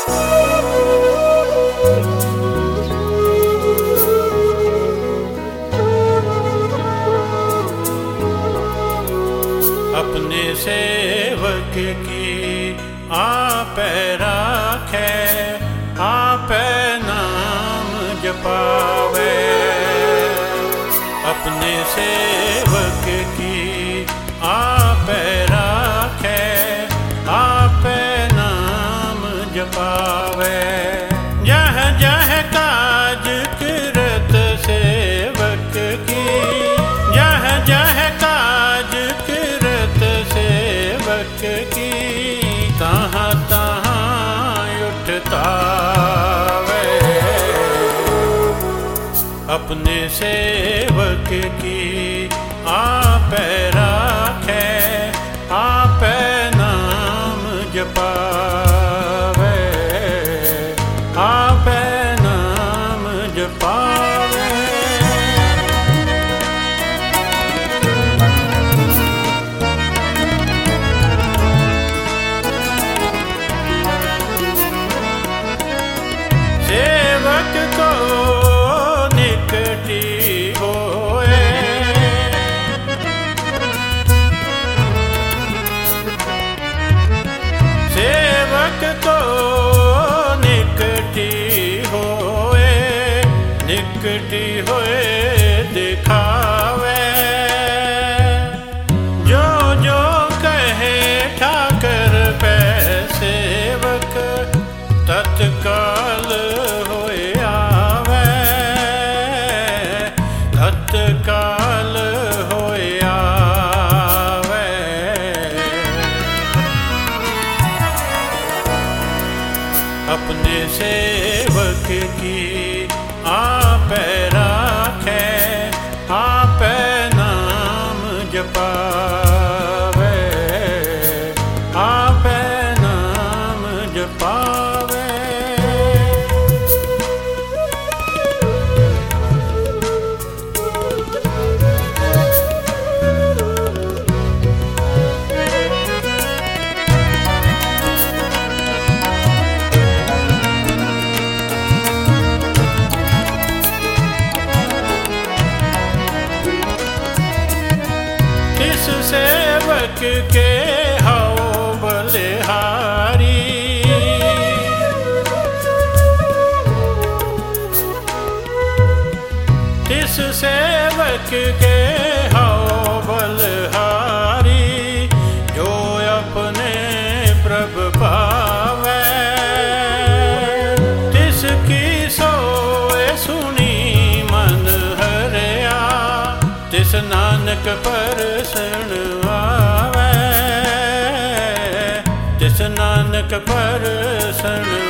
अपने सेवक की आपे राखे, आपे नाम जपावे। अपने सेवक की आपे राखे, आपे नाम जपावे। जह जह काज किरत सेवक की, जह जह काज किरत सेवक की, तहाँ तहाँ उठता वे। अपने सेवक की आपे राखे, आपे नाम जपावे, आपे नाम जपावे। सेवक को निकटी होए, सेवक को निकटी होए, निकटी होए दिखावे। जो जो कहे ठाकर पे सेवक, तत्काल होए आवे, तत्काल होए आवे। अपने सेवक की आपे राखे, आपे नाम जपावे, आपे नाम जपावे। इस सेवक के हाओ बलिहारी, इस सेवक के हाओ बलिहारी, जो अपने प्रभु पावे। तिसकी सोए सुनी मन हरिया, तिस नानक परसण आवे, तिस नानक परसण